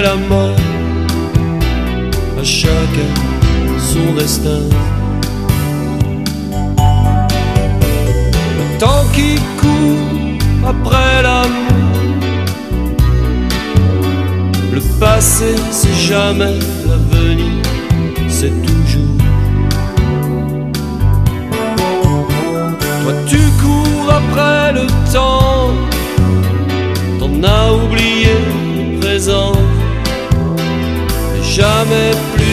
après la mort, à chacun son destin. Le temps qui court après l'amour, le passé c'est jamais l'avenir.